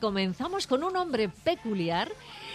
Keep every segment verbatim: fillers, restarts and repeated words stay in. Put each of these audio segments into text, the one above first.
comenzamos con un hombre peculiar,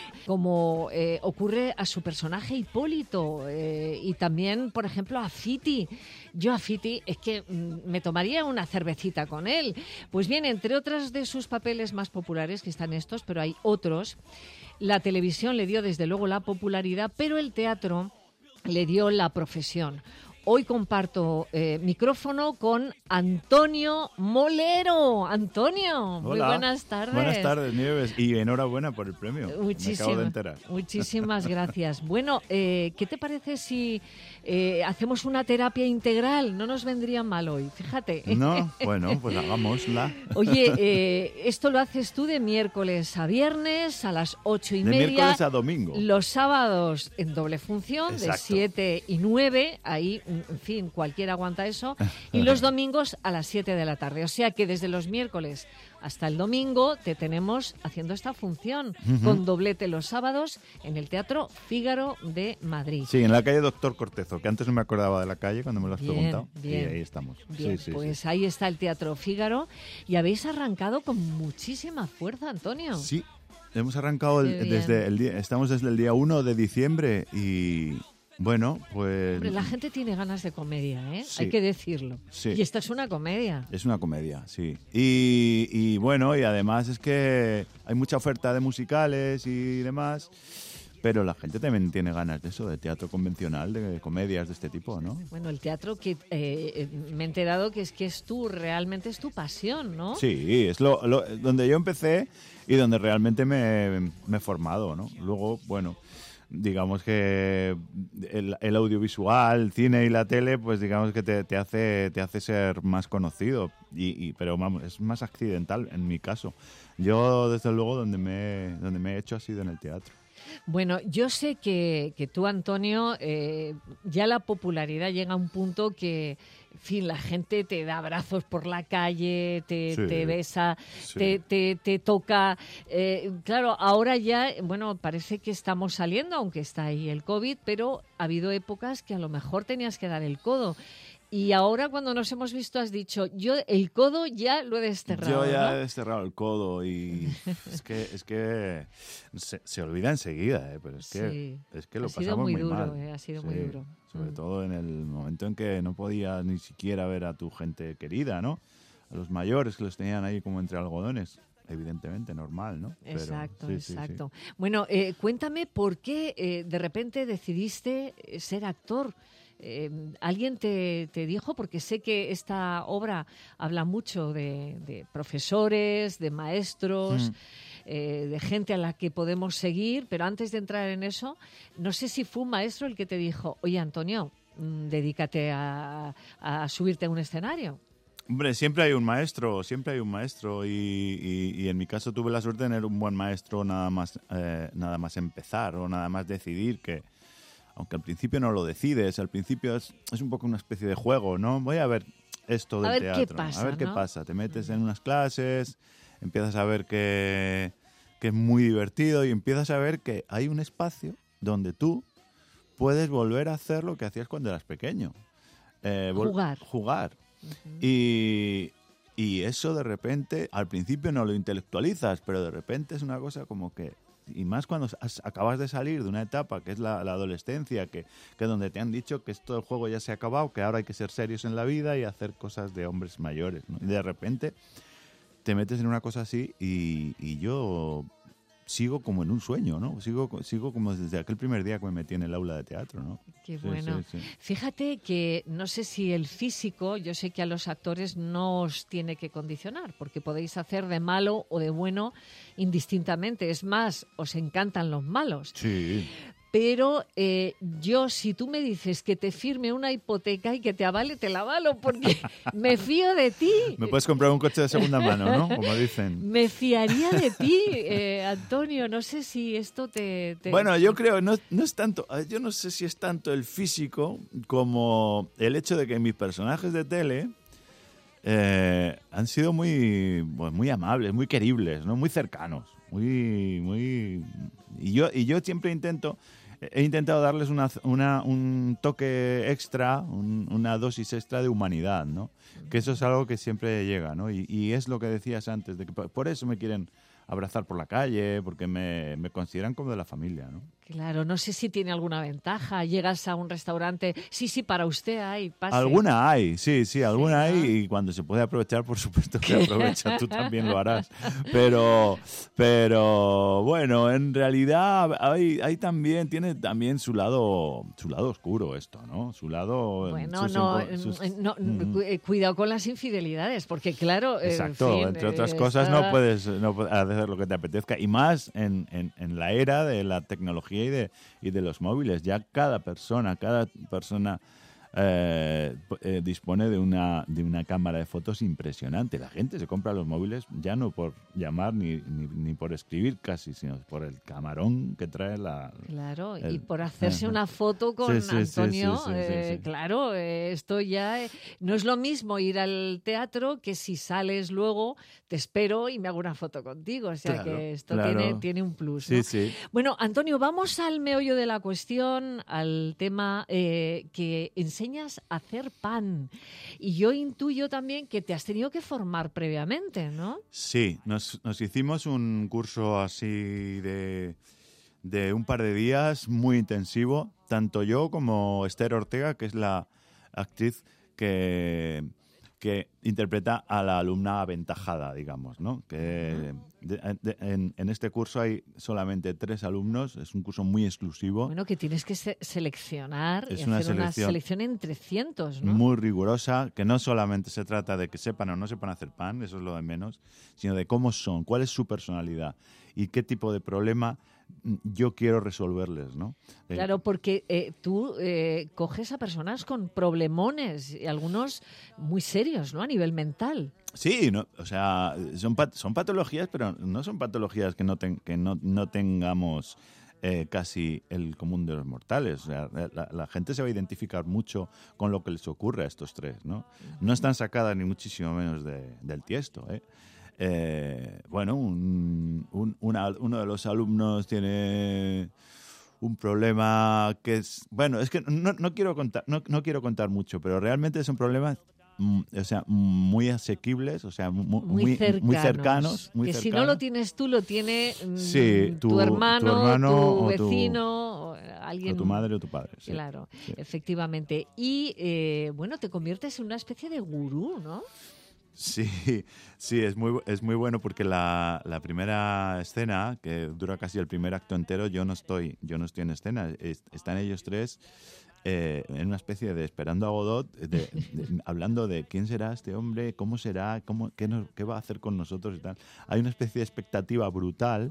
como eh, ocurre a su personaje Hipólito, eh, y también, por ejemplo, a Fiti. Yo a Fiti es que mm, me tomaría una cervecita con él. Pues bien, entre otras de sus papeles más populares, que están estos, pero hay otros, la televisión le dio desde luego la popularidad, pero el teatro le dio la profesión. Hoy comparto eh, micrófono con Antonio Molero. Antonio, Hola. Muy buenas tardes. Buenas tardes, Nieves, y enhorabuena por el premio. Muchísimas, Me acabo de enterar. Muchísimas gracias. Bueno, eh, ¿qué te parece si eh, hacemos una terapia integral? No nos vendría mal hoy, fíjate. No, bueno, pues hagámosla. Oye, eh, esto lo haces tú de miércoles a viernes a las ocho y de media. De miércoles a domingo. Los sábados en doble función, Exacto. de siete y nueve, ahí, en fin, cualquiera aguanta eso. Y los domingos a las siete de la tarde. O sea que desde los miércoles hasta el domingo te tenemos haciendo esta función, uh-huh. con doblete los sábados en el Teatro Fígaro de Madrid. Sí, en la calle Doctor Cortezo, que antes no me acordaba de la calle cuando me lo has bien, preguntado. Bien, y ahí estamos. Bien, sí, sí, pues sí. ahí está el Teatro Fígaro y habéis arrancado con muchísima fuerza, Antonio. Sí, hemos arrancado el, desde el día, estamos desde el día uno de diciembre y... Bueno, pues... Hombre, la gente tiene ganas de comedia, ¿eh? Sí, hay que decirlo. Sí. Y esta es una comedia. Es una comedia, sí. Y, y bueno, y además es que hay mucha oferta de musicales y demás, pero la gente también tiene ganas de eso, de teatro convencional, de comedias de este tipo, ¿no? Bueno, el teatro que eh, me he enterado que es que es tu, realmente es tu pasión, ¿no? Sí, es lo, lo donde yo empecé y donde realmente me, me he formado, ¿no? Luego, bueno... digamos que el, el audiovisual, el cine y la tele, pues digamos que te, te hace te hace ser más conocido, y, y pero vamos, es más accidental en mi caso. Yo, desde luego, donde me, donde me he hecho ha sido en el teatro. Bueno, yo sé que, que tú, Antonio, eh, ya la popularidad llega a un punto que, en fin, la gente te da abrazos por la calle, te, sí, te besa, sí. te, te, te toca. Eh, claro, ahora ya, bueno, parece que estamos saliendo, aunque está ahí el COVID, pero ha habido épocas que a lo mejor tenías que dar el codo. Y ahora, cuando nos hemos visto, has dicho, yo el codo ya lo he desterrado. Yo ya ¿no? he desterrado el codo y es que es que se, se olvida enseguida, ¿eh? Pero es que, sí. es que lo ha sido pasamos muy, muy duro, mal. Eh, ha sido sí, muy duro. Sobre mm. todo en el momento en que no podías ni siquiera ver a tu gente querida, ¿no? A los mayores que los tenían ahí como entre algodones. Evidentemente, normal, ¿no? Pero, exacto, sí, exacto. Sí, sí. Bueno, eh, cuéntame por qué eh, de repente decidiste ser actor. Eh, ¿Alguien te, te dijo? Porque sé que esta obra habla mucho de, de profesores, de maestros, mm. eh, de gente a la que podemos seguir, pero antes de entrar en eso, no sé si fue un maestro el que te dijo, oye, Antonio, mmm, dedícate a, a subirte a un escenario. Hombre, siempre hay un maestro, siempre hay un maestro y, y, y en mi caso tuve la suerte de tener un buen maestro nada más, eh, nada más empezar o nada más decidir que, aunque al principio no lo decides, al principio es, es un poco una especie de juego, ¿no? Voy a ver esto del a ver teatro, qué pasa, a ver qué ¿no? pasa. Te metes en unas clases, empiezas a ver que, que es muy divertido y empiezas a ver que hay un espacio donde tú puedes volver a hacer lo que hacías cuando eras pequeño. Eh, jugar. Jugar. Uh-huh. Y, y eso de repente, al principio no lo intelectualizas, pero de repente es una cosa como que, y más cuando has, acabas de salir de una etapa que es la, la adolescencia, que, que donde te han dicho que esto del juego ya se ha acabado, que ahora hay que ser serios en la vida y hacer cosas de hombres mayores, ¿no? Y de repente te metes en una cosa así y, y yo sigo como en un sueño, ¿no? Sigo, sigo como desde aquel primer día que me metí en el aula de teatro, ¿no? Qué sí, bueno. Sí, sí. Fíjate que no sé si el físico, yo sé que a los actores no os tiene que condicionar, porque podéis hacer de malo o de bueno indistintamente. Es más, os encantan los malos. Sí. Pero eh, yo, si tú me dices que te firme una hipoteca y que te avale, te la avalo, porque me fío de ti. Me puedes comprar un coche de segunda mano, ¿no? Como dicen. Me fiaría de ti, eh, Antonio. No sé si esto te... te... Bueno, yo creo, no, no es tanto, yo no sé si es tanto el físico como el hecho de que mis personajes de tele eh, han sido muy, pues, muy amables, muy queribles, ¿no? Muy cercanos, muy, muy... Y yo, y yo siempre intento... He intentado darles una, una, un toque extra, un, una dosis extra de humanidad, ¿no? Que eso es algo que siempre llega, ¿no? Y, y es lo que decías antes, de que por eso me quieren abrazar por la calle, porque me, me consideran como de la familia, ¿no? Claro, no sé si tiene alguna ventaja. Llegas a un restaurante, sí, sí, para usted hay, pase. Alguna hay, sí, sí, alguna Sí, ¿no? hay, y cuando se puede aprovechar, por supuesto que aprovecha, tú también lo harás. Pero, pero bueno, en realidad hay, hay también, tiene también su lado, su lado oscuro esto, ¿no? Su lado... Bueno, sus no, inco- sus- no, Mm. cu- eh, cuidado con las infidelidades, porque claro, eh, Exacto, en fin, entre otras eh, cosas está- no puedes no puedes hacer lo que te apetezca, y más en, en, en la era de la tecnología y de, y de los móviles. Ya cada persona, cada persona eh, eh, dispone de una, de una cámara de fotos impresionante. La gente se compra los móviles ya no por llamar ni, ni, ni por escribir casi, sino por el camarón que trae la... Claro, el- y por hacerse Ajá. una foto con Sí, sí, sí, Antonio, sí, sí, sí, eh, sí. claro, eh, esto ya eh, no es lo mismo ir al teatro que si sales luego, te espero y me hago una foto contigo. O sea Claro, que esto claro. tiene, tiene un plus, Sí, ¿no? sí. Bueno, Antonio, vamos al meollo de la cuestión, al tema eh, que enseñas a hacer pan. Y yo intuyo también que te has tenido que formar previamente, ¿no? Sí, nos, nos hicimos un curso así de, de un par de días muy intensivo, tanto yo como Esther Ortega, que es la actriz que, que interpreta a la alumna aventajada, digamos, ¿no? Que de- de- en, en este curso hay solamente tres alumnos, es un curso muy exclusivo, Bueno, que tienes que se- seleccionar Es y una hacer una selección selección entre cientos, ¿no? muy rigurosa, que no solamente se trata de que sepan o no sepan hacer pan, eso es lo de menos, sino de cómo son, cuál es su personalidad y qué tipo de problema mm, yo quiero resolverles, ¿no? Eh, Claro, porque eh, tú eh, coges a personas con problemones, y algunos muy serios, ¿no? A nivel mental. Sí, no, o sea, son, pat- son patologías, pero no son patologías que no, ten- que no, no tengamos eh, casi el común de los mortales. O sea, la, la gente se va a identificar mucho con lo que les ocurre a estos tres, ¿no? No están sacadas ni muchísimo menos de- del tiesto, ¿eh? Eh, bueno, un- un- una- uno de los alumnos tiene un problema que es... Bueno, es que no, no quiero contar, no, no quiero contar mucho, pero realmente es un problema... mm, O sea, muy asequibles, o sea, mu- mu- Muy, muy, cercanos. muy cercanos. Muy que si no cercanos. lo tienes tú, lo tiene mm, Sí, tu- tu hermano, tu hermano tu o tu- vecino, o alguien. O tu madre o tu padre. Sí. Claro, Sí. efectivamente. Y eh, bueno, te conviertes en una especie de gurú, ¿no? Sí, sí, es muy, es muy bueno porque la, la primera escena, que dura casi el primer acto entero, yo no estoy, yo no estoy en escena. Es- están ellos tres eh, en una especie de esperando a Godot, de- de- hablando de quién será este hombre, cómo será, cómo, qué, nos- qué va a hacer con nosotros y tal. Hay una especie de expectativa brutal.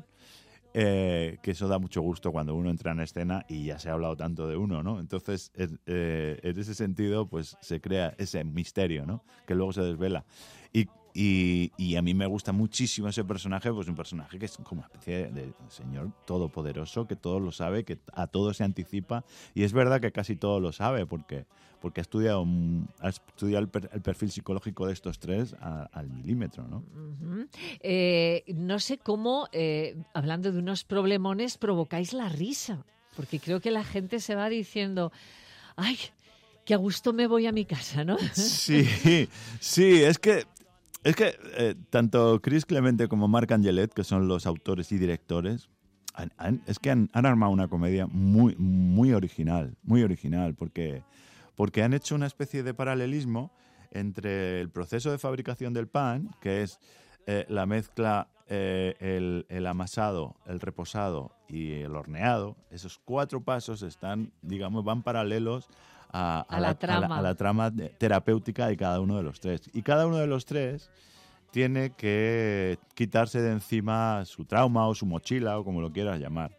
Eh, que eso da mucho gusto cuando uno entra en escena y ya se ha hablado tanto de uno, ¿no? Entonces, es- eh, en ese sentido, pues se crea ese misterio, ¿no? Que luego se desvela. Y, y, y a mí me gusta muchísimo ese personaje, pues un personaje que es como una especie de, de señor todopoderoso, que todo lo sabe, que a todo se anticipa. Y es verdad que casi todo lo sabe, porque, porque ha estudiado, un- ha estudiado el, per- el perfil psicológico de estos tres a- al milímetro, ¿no? Ujú. Eh, no sé cómo, eh, hablando de unos problemones, provocáis la risa, porque creo que la gente se va diciendo, ay, que a gusto me voy a mi casa, ¿no? Sí, sí, es que es que eh, tanto Chris Clemente como Marc Angelet, que son los autores y directores, han- han- es que han, han armado una comedia muy, muy original, muy original, porque, porque han hecho una especie de paralelismo entre el proceso de fabricación del pan, que es eh, la mezcla, eh, el, el amasado, el reposado y el horneado. Esos cuatro pasos están, digamos, van paralelos a, A la trama. a la trama de- terapéutica de cada uno de los tres. Y cada uno de los tres tiene que quitarse de encima su trauma o su mochila o como lo quieras llamar.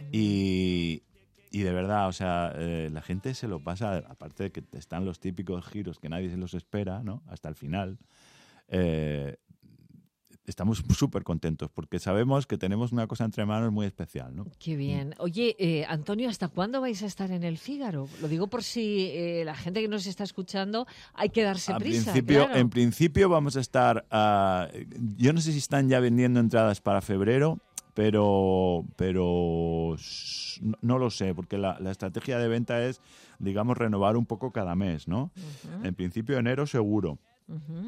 Y, y de verdad, o sea, eh, la gente se lo pasa, aparte de que están los típicos giros que nadie se los espera, ¿no? Hasta el final. Eh, estamos súper contentos porque sabemos que tenemos una cosa entre manos muy especial, ¿no? Qué bien. Oye, eh, Antonio, ¿hasta cuándo vais a estar en el Fígaro? Lo digo por si eh, la gente que nos está escuchando hay que darse A prisa. principio, claro. En principio vamos a estar, ah, yo no sé si están ya vendiendo entradas para febrero, pero, pero s- no, no lo sé, porque la, la estrategia de venta es, digamos, renovar un poco cada mes, ¿no? Ujú, En principio enero seguro. Uh-huh.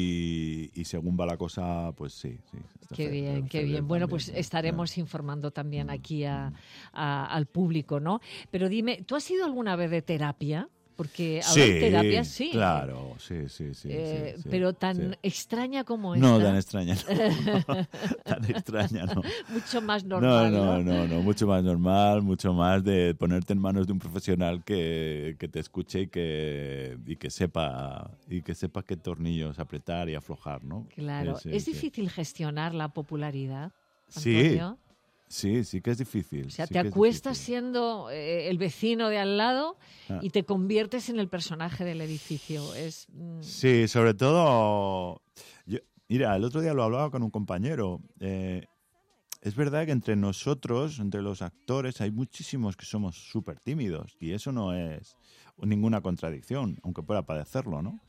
Y, y según va la cosa, pues sí. sí qué fe, bien, qué bien. Bueno, también, pues estaremos sí. informando también aquí a, a, al público, ¿no? Pero dime, ¿tú has ido alguna vez de terapia? Porque ahora sí, hay terapias, sí. Claro, sí, sí, sí. Eh, sí, sí pero tan sí. extraña como no, esta. Tan extraña, no. Tan extraña, no. Mucho más normal. No, no, no, no, no, mucho más normal, mucho más de ponerte en manos de un profesional que, que te escuche y que, y que sepa y que sepa qué tornillos apretar y aflojar, ¿no? Claro. Sí, sí, ¿Es sí. difícil gestionar la popularidad, Antonio? Sí. Sí, sí que es difícil. O sea, sí te acuestas siendo eh, el vecino de al lado ah. y te conviertes en el personaje del edificio. Es, mm... Sí, sobre todo... Yo, mira, el otro día lo hablaba con un compañero. Eh, es verdad que entre nosotros, entre los actores, hay muchísimos que somos súper tímidos y eso no es ninguna contradicción, aunque pueda padecerlo, ¿no?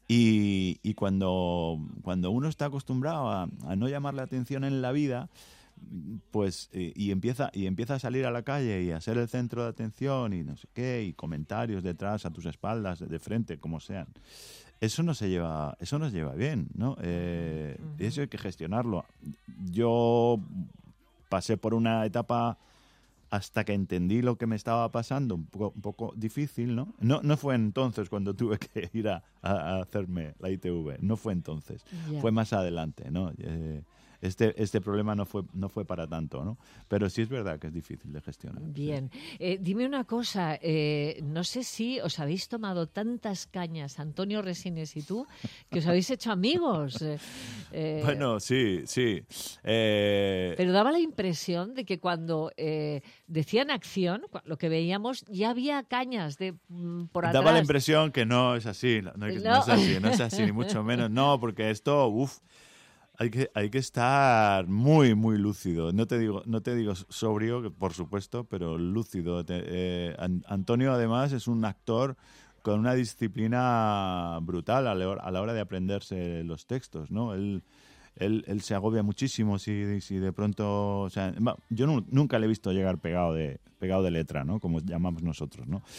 Y, y cuando, cuando uno está acostumbrado a, a no llamar la atención en la vida... pues y, y empieza y empieza a salir a la calle y a ser el centro de atención y no sé qué y comentarios detrás a tus espaldas de frente como sean, eso no se lleva eso no se lleva bien, ¿no? Eh, uh-huh. Eso hay que gestionarlo. Yo pasé por una etapa hasta que entendí lo que me estaba pasando un poco, un poco difícil, ¿no? No no fue entonces cuando tuve que ir a, a hacerme la I T V, no fue entonces, yeah. Fue más adelante, ¿no? Eh, Este, este problema no fue, no fue para tanto, ¿no? Pero sí es verdad que es difícil de gestionar. Bien. Sí. Eh, dime una cosa, eh, no sé si os habéis tomado tantas cañas, Antonio Resines y tú, que os habéis hecho amigos. Eh, bueno, sí, sí. Eh... Pero daba la impresión de que cuando eh, decían acción, lo que veíamos, ya había cañas de por atrás. Daba la impresión que no es así, no, no, no. no es así, no es así, ni mucho menos. No, porque esto, uff... Hay que, hay que estar muy, muy lúcido. No te digo, no te digo sobrio, por supuesto, pero lúcido. Te, eh, Antonio, además, es un actor con una disciplina brutal a la hora, a la hora de aprenderse los textos, ¿no? Él, él, él se agobia muchísimo si, si de pronto... O sea, yo no, nunca le he visto llegar pegado de, pegado de letra, ¿no? Como llamamos nosotros, ¿no?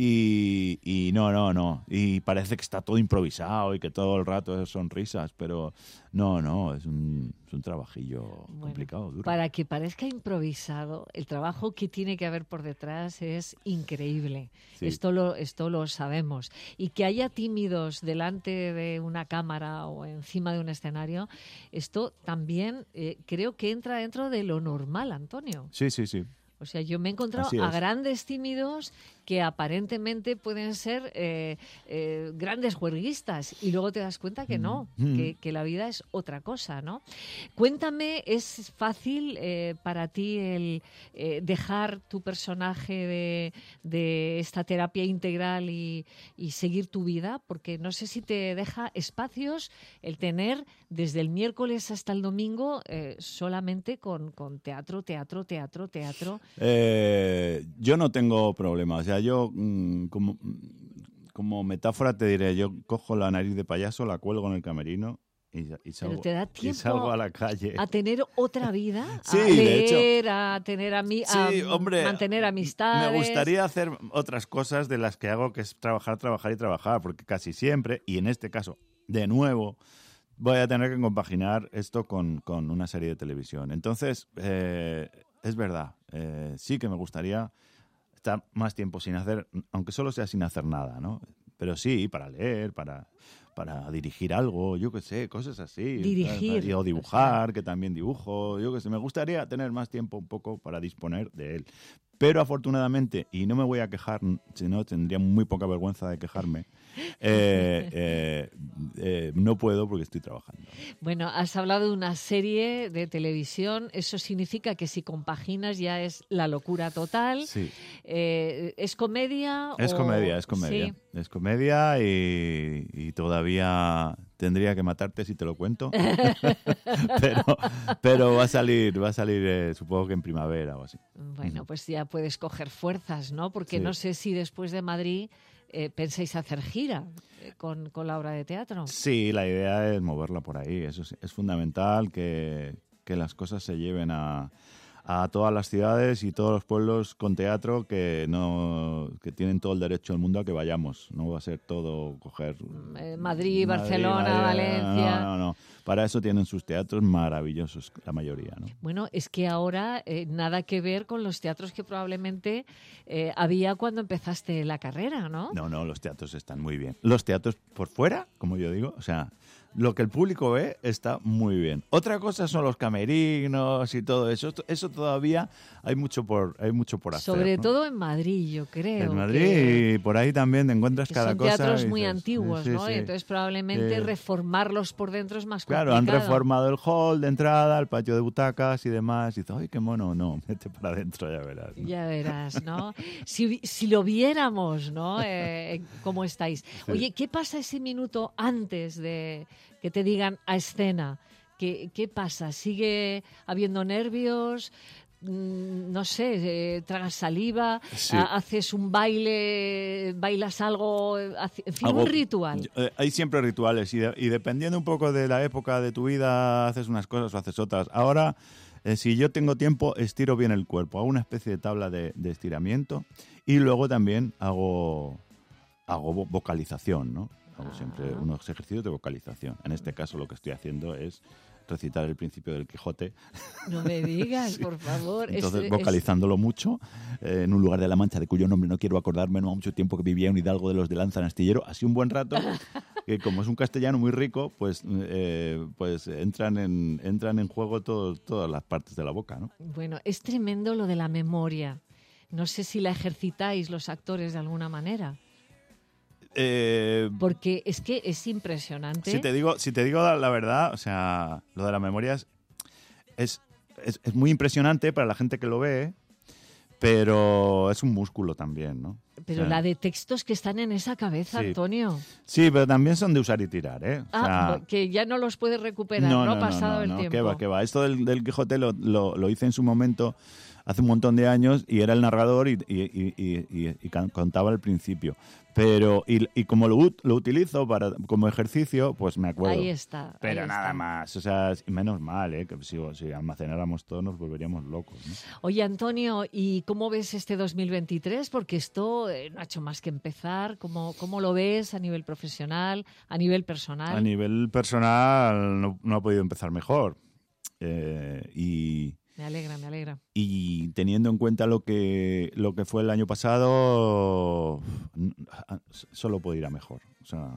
Y, y no, no, no. Y parece que está todo improvisado y que todo el rato son risas, pero no, no, es un, es un trabajillo bueno, complicado, duro. Para que parezca improvisado, el trabajo que tiene que haber por detrás es increíble. Sí. Esto lo, esto lo sabemos. Y que haya tímidos delante de una cámara o encima de un escenario, esto también eh, creo que entra dentro de lo normal, Antonio. Sí, sí, sí. O sea, yo me he encontrado a grandes tímidos que aparentemente pueden ser eh, eh, grandes juerguistas y luego te das cuenta que no, mm. que, que la vida es otra cosa, ¿no? Cuéntame, ¿es fácil eh, para ti el eh, dejar tu personaje de, de esta terapia integral y, y seguir tu vida? Porque no sé si te deja espacios el tener desde el miércoles hasta el domingo eh, solamente con, con teatro, teatro, teatro, teatro. Eh, yo no tengo problema, o sea, yo mmm, como, como metáfora te diré, yo cojo la nariz de payaso, la cuelgo en el camerino y, y, salgo, ¿Pero te da tiempo y salgo a la calle. A tener otra vida, sí, a leer, de hecho, a tener ami- sí, a hombre, mantener amistades. Me gustaría hacer otras cosas de las que hago, que es trabajar, trabajar y trabajar, porque casi siempre, y en este caso, de nuevo, voy a tener que compaginar esto con, con una serie de televisión. Entonces, eh, es verdad, eh, sí que me gustaría estar más tiempo sin hacer, aunque solo sea sin hacer nada, ¿no? Pero sí, para leer, para, para dirigir algo, yo qué sé, cosas así. Dirigir. ¿sabes? O dibujar, que también dibujo, yo qué sé. Me gustaría tener más tiempo un poco para disponer de él. Pero afortunadamente, y no me voy a quejar, si no tendría muy poca vergüenza de quejarme, eh, eh, eh, no puedo porque estoy trabajando. Bueno, has hablado de una serie de televisión, eso significa que si compaginas ya es la locura total. Sí. Eh, ¿Es comedia? Es o... comedia, es comedia. Sí. Es comedia y, y todavía tendría que matarte si te lo cuento. pero, pero va a salir, va a salir eh, supongo que en primavera o así. Bueno, pues ya puedes coger fuerzas, ¿no? Porque sí. No sé si después de Madrid eh, pensáis hacer gira eh, con, con la obra de teatro. Sí, la idea es moverla por ahí. Eso es, es fundamental que, que las cosas se lleven a, a todas las ciudades y todos los pueblos con teatro que no que tienen todo el derecho del mundo a que vayamos. No va a ser todo coger... Eh, Madrid, Madrid, Barcelona, Madrid, Valencia... No, no, no. Para eso tienen sus teatros maravillosos, la mayoría, ¿no? Bueno, es que ahora eh, nada que ver con los teatros que probablemente eh, había cuando empezaste la carrera, ¿no? No, no, los teatros están muy bien. Los teatros por fuera, como yo digo, o sea... Lo que el público ve está muy bien. Otra cosa son los camerinos y todo eso. Eso todavía hay mucho por hay mucho por hacer. Sobre ¿no? todo en Madrid, yo creo. En Madrid que, y por ahí también te encuentras cada son cosa. Son teatros muy dices, antiguos, sí, ¿no? sí, y entonces probablemente sí. reformarlos por dentro es más complicado. Claro, han reformado el hall de entrada, el patio de butacas y demás. Y dices, ¡ay, qué mono! No, vete para adentro, ya verás. ¿no? Ya verás, ¿no? si, si lo viéramos, ¿no? Eh, ¿Cómo estáis? Sí. Oye, ¿qué pasa ese minuto antes de que te digan a escena? ¿Qué, qué pasa? ¿Sigue habiendo nervios? No sé, eh, tragas saliva, sí. haces un baile, bailas algo, en fin, algo, un ritual. Eh, hay siempre rituales y, de, y dependiendo un poco de la época de tu vida haces unas cosas o haces otras. Ahora, eh, si yo tengo tiempo, estiro bien el cuerpo, hago una especie de tabla de, de estiramiento y luego también hago, hago vocalización, ¿no? Hago siempre Ah. unos ejercicios de vocalización. En este caso lo que estoy haciendo es recitar el principio del Quijote. No me digas, sí. por favor. Entonces, es, vocalizándolo es... mucho, eh, en un lugar de La Mancha de cuyo nombre no quiero acordarme, no ha mucho tiempo que vivía un hidalgo de los de Lanza en Astillero, así un buen rato, que como es un castellano muy rico, pues, eh, pues entran, en, entran en juego todo, todas las partes de la boca, ¿no? Bueno, es tremendo lo de la memoria. No sé si la ejercitáis los actores de alguna manera. Eh, Porque es que es impresionante. Si te digo, si te digo la verdad, o sea, lo de la memoria es, es, es, es muy impresionante para la gente que lo ve, pero es un músculo también, ¿no? Pero o sea, la de textos que están en esa cabeza, sí. Antonio. Sí, pero también son de usar y tirar, ¿eh? O ah, sea, que ya no los puedes recuperar, ¿no? no, no Pasado no, el no, tiempo. ¿Qué va, qué va? Esto del, del Quijote lo, lo, lo hice en su momento hace un montón de años y era el narrador y, y, y, y, y, y contaba al principio. Pero, y, y como lo, lo utilizo para, como ejercicio, pues me acuerdo. Ahí está. Pero ahí nada está. más, o sea, menos mal, ¿eh? Que si, si almacenáramos todo nos volveríamos locos, ¿no? Oye, Antonio, ¿y cómo ves este dos mil veintitrés? Porque esto eh, no ha hecho más que empezar. ¿Cómo, cómo lo ves a nivel profesional, a nivel personal? A nivel personal no, no ha podido empezar mejor. Eh, y... Me alegra, me alegra. Y teniendo en cuenta lo que lo que fue el año pasado, solo puede ir a mejor. O sea,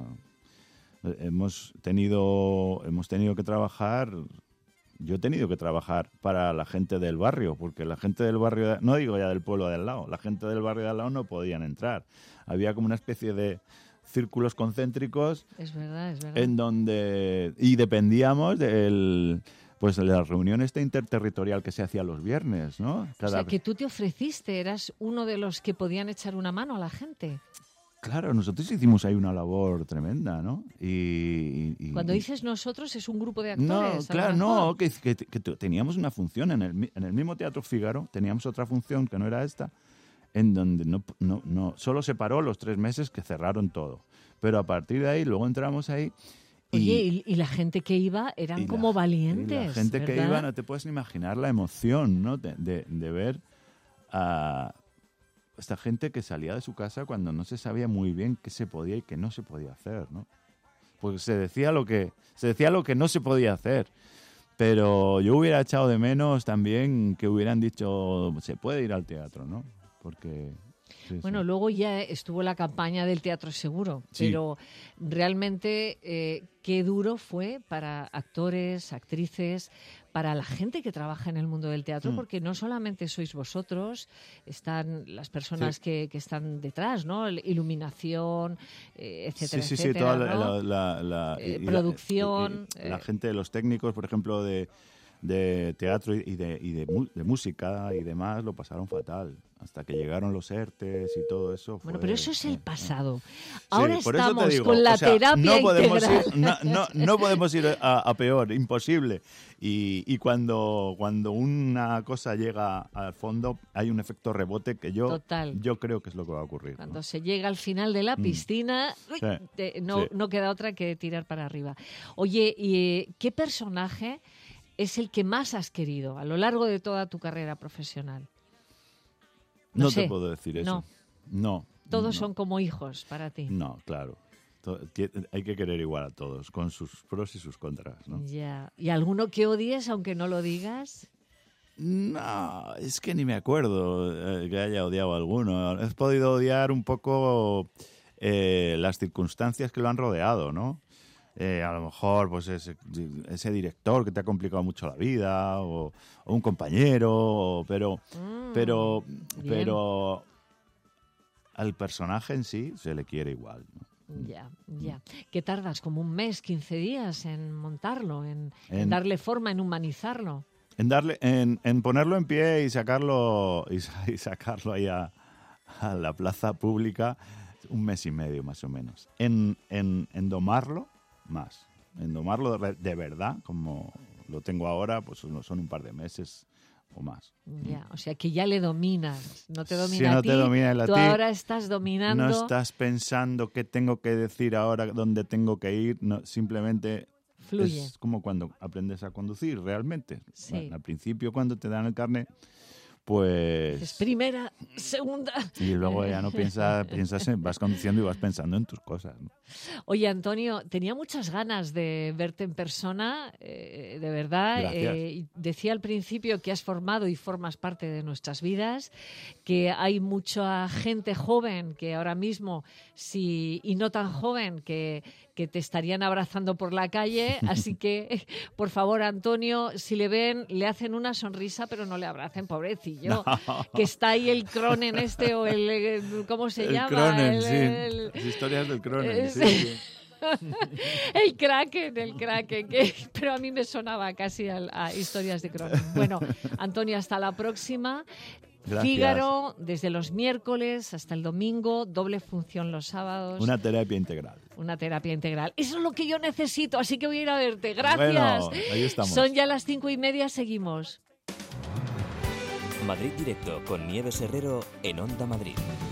hemos tenido hemos tenido que trabajar. Yo he tenido que trabajar para la gente del barrio, porque la gente del barrio, no digo ya del pueblo de al lado, la gente del barrio de al lado no podían entrar. Había como una especie de círculos concéntricos. Es verdad, es verdad. En donde y dependíamos del Pues la reunión esta interterritorial que se hacía los viernes, ¿no? O Cada... sea, que tú te ofreciste, eras uno de los que podían echar una mano a la gente. Claro, nosotros hicimos ahí una labor tremenda, ¿no? Y, y Cuando y... dices nosotros, es un grupo de actores. No, claro, no, que, que, que teníamos una función en el, en el mismo Teatro Fígaro, teníamos otra función que no era esta, en donde no, no, no, solo se paró los tres meses que cerraron todo. Pero a partir de ahí, luego entramos ahí. Y, Oye, y, y la gente que iba eran como la, valientes. Y la gente ¿verdad? que iba, no te puedes ni imaginar la emoción, ¿no? De, de, de ver a esta gente que salía de su casa cuando no se sabía muy bien qué se podía y qué no se podía hacer, ¿no? Pues se decía lo que, se decía lo que no se podía hacer. Pero yo hubiera echado de menos también que hubieran dicho, se puede ir al teatro, ¿no? Porque... Sí, bueno, sí. luego ya estuvo la campaña del Teatro Seguro, sí. pero realmente eh, qué duro fue para actores, actrices, para la gente que trabaja en el mundo del teatro, mm. porque no solamente sois vosotros, están las personas sí. que, que están detrás, ¿no? Iluminación, eh, etcétera, sí, sí, etcétera, sí, toda ¿no? la, la, la eh, y producción. La, y, y la eh, gente de los técnicos, por ejemplo, de, de teatro y, de, y de, de música y demás, lo pasaron fatal. Hasta que llegaron los ERTES y todo eso. Fue, bueno, pero eso es el eh, pasado. Sí, Ahora estamos digo, con la o sea, terapia no podemos integral. Ir, no, no, no podemos ir a, a peor, imposible. Y, y cuando, cuando una cosa llega al fondo, hay un efecto rebote que yo, Total. yo creo que es lo que va a ocurrir. Cuando ¿no? se llega al final de la piscina, mm. uy, sí, te, no, sí. no queda otra que tirar para arriba. Oye, ¿y qué personaje es el que más has querido a lo largo de toda tu carrera profesional? No, No sé. te puedo decir eso. No. No. Todos no. son como hijos para ti. No, claro. To- que- Hay que querer igual a todos, con sus pros y sus contras, ¿no? Ya. ¿Y alguno que odies, aunque no lo digas? No, es que ni me acuerdo eh, que haya odiado a alguno. He podido odiar un poco eh, las circunstancias que lo han rodeado, ¿no? Eh, a lo mejor pues ese, ese director que te ha complicado mucho la vida, o, o un compañero, o- pero, Mm, pero, bien. pero al personaje en sí se le quiere igual, ¿no? Ya, ya. ¿Qué tardas? ¿Como un mes, quince días en montarlo, en, en En- darle forma, en humanizarlo? En darle, en, en ponerlo en pie y sacarlo y, sa- y sacarlo ahí a, a la plaza pública, un mes y medio más o menos. En, en, en domarlo, más. En domarlo de, de verdad, como lo tengo ahora, pues son, son un par de meses o más. Ya, o sea que ya le dominas, no te Si domina no a ti, te domina él a tú ti, ahora estás dominando. No estás pensando qué tengo que decir ahora, dónde tengo que ir, no, simplemente Fluye. es como cuando aprendes a conducir realmente. Sí. Bueno, al principio cuando te dan el carnet, pues... Es primera, segunda. Y luego ya no piensas, piensas en, vas conduciendo y vas pensando en tus cosas, ¿no? Oye, Antonio, tenía muchas ganas de verte en persona, eh, de verdad. Gracias. Eh, y decía al principio que has formado y formas parte de nuestras vidas, que hay mucha gente joven que ahora mismo, sí, y no tan joven, que, que te estarían abrazando por la calle. Así que, por favor, Antonio, si le ven, le hacen una sonrisa, pero no le abracen, pobrecillo. No. Que está ahí el Cronen este, o el, el- ¿cómo se El llama? Cronen, El- sí. el- Las historias del Cronen, Eh, sí, sí. el Kraken, el Kraken, que, pero a mí me sonaba casi a, a historias de Cronen. Bueno, Antonio, hasta la próxima. Gracias. Fígaro, desde los miércoles hasta el domingo, doble función los sábados. Una terapia integral. Una terapia integral. Eso es lo que yo necesito, así que voy a ir a verte. Gracias. Bueno, ahí estamos. Son ya las cinco y media, seguimos. Madrid Directo con Nieves Herrero en Onda Madrid.